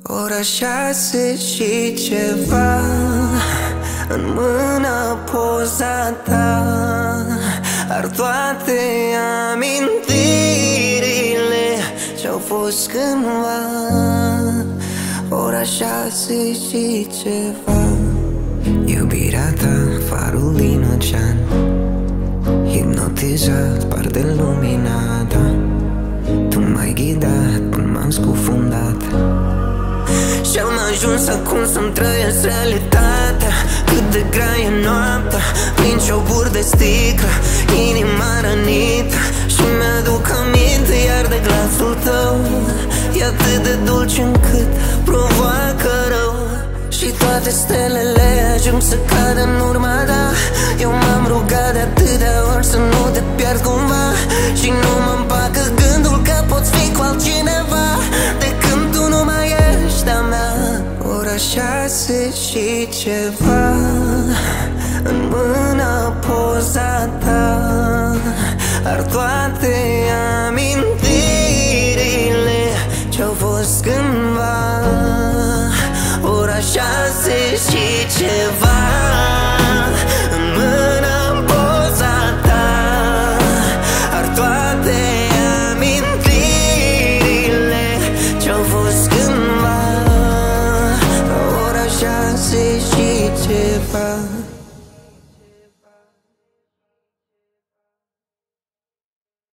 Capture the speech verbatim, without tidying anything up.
Ora șase și ceva, în mână poza ta, ar toate amintirile ce-au fost cândva. Ora șase și ceva, iubirea ta, farul din ocean, hipnotizat, parte lumina ta. Tu m-ai ghidat până m-am scufundat și am ajuns acum să-mi trăiesc realitatea. Cât de grea e noaptea, prin cioburi de sticlă, inima rănită, și mi-aduc aminte iar de glasul tău. E atât de dulce încât provoacă rău, și toate stelele ajung să cadă în urma ta. Eu m-am rugat de atâtea ori să nu te pierd cumva, și nu mă împacă gândul că poți fi cu altcineva de când tu nu mai ești a mea. Ora șase și ceva, în mână poza ta, ar toate amintirile ce-au fost cândva. Ora șase și ceva.